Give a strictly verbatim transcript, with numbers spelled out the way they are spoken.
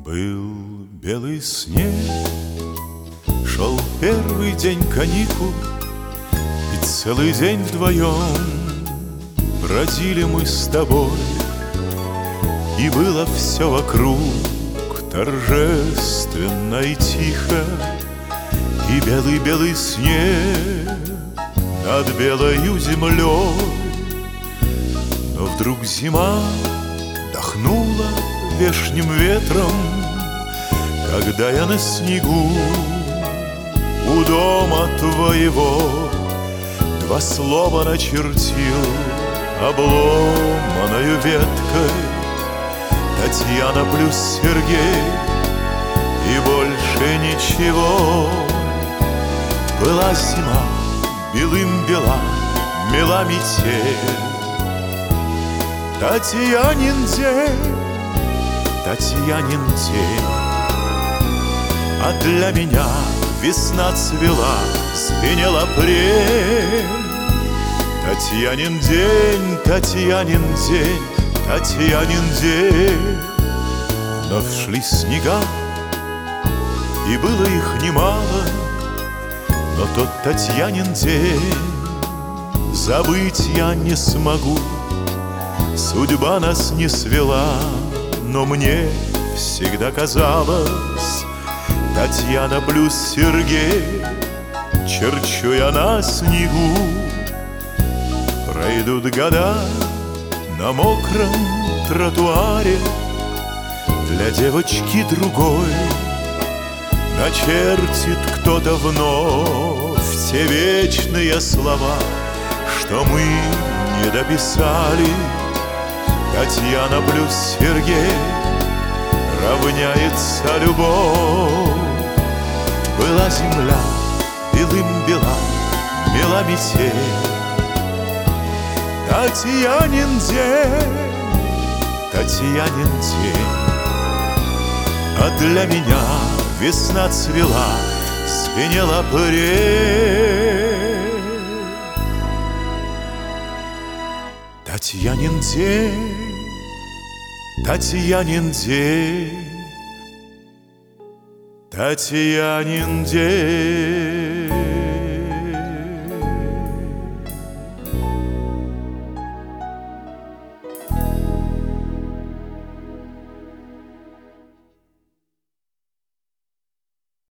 Был белый снег, шел первый день каникул, и целый день вдвоем бродили мы с тобой. И было все вокруг торжественно и тихо, и белый-белый снег над белою землей. Но вдруг зима дохнула вешним ветром, когда я на снегу у дома твоего два слова начертил обломаною веткой: Татьяна плюс Сергей, и больше ничего. Была зима, белым бела, мела метель, Татьянин день, Татьянин день. А для меня весна цвела, звенел апрель. Татьянин день, Татьянин день, Татьянин день. Вновь шли снега, и было их немало, но тот Татьянин день забыть я не смогу. Судьба нас не свела, но мне всегда казалось: Татьяна плюс Сергей, черчу я на снегу. Пройдут года на мокром тротуаре, для девочки другой начертит кто-то вновь те вечные слова, что мы не дописали. Татьяна плюс Сергей равняется любовь. Была земля, белым бела, мела метель. Татьянин день, Татьянин день. А для меня весна цвела, звенел апрель. Татьянин день, Татьянин день, Татьянин день.